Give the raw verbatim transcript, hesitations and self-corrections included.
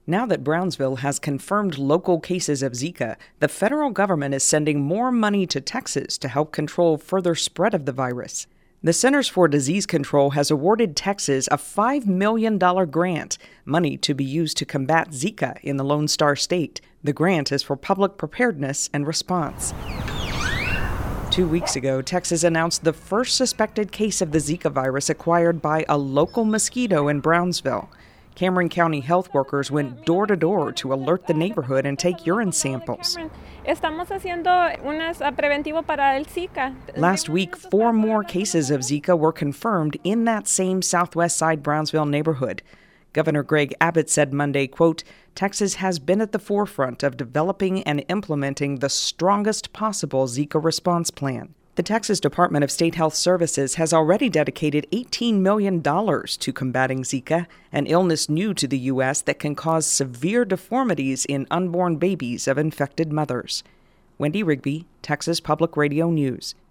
Now that Brownsville has confirmed local cases of Zika, the federal government is sending more money to Texas to help control further spread of the virus. The Centers for Disease Control has awarded Texas a five million dollars grant, money to be used to combat Zika in the Lone Star State. The grant is for public preparedness and response. Two weeks ago, Texas announced the first suspected case of the Zika virus acquired by a local mosquito in Brownsville. Cameron County health workers went door to door to alert the neighborhood and take urine samples. Last week, four more cases of Zika were confirmed in that same Southwest Side Brownsville neighborhood. Governor Greg Abbott said Monday, quote, Texas has been at the forefront of developing and implementing the strongest possible Zika response plan. The Texas Department of State Health Services has already dedicated eighteen million dollars to combating Zika, an illness new to the U S that can cause severe deformities in unborn babies of infected mothers. Wendy Rigby, Texas Public Radio News.